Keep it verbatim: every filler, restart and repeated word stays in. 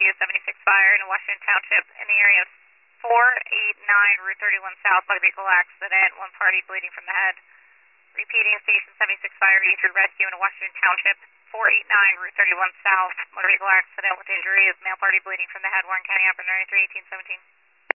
rescue seventy-six fire in Washington Township in the area of four eighty-nine Route thirty-one South, motor vehicle accident, one party bleeding from the head. Repeating, station seventy-six fire, E three rescue in Washington Township, four eighty-nine Route thirty-one South, motor vehicle accident with injury is male party bleeding from the head, Warren County, operator ninety-three eighteen seventeen.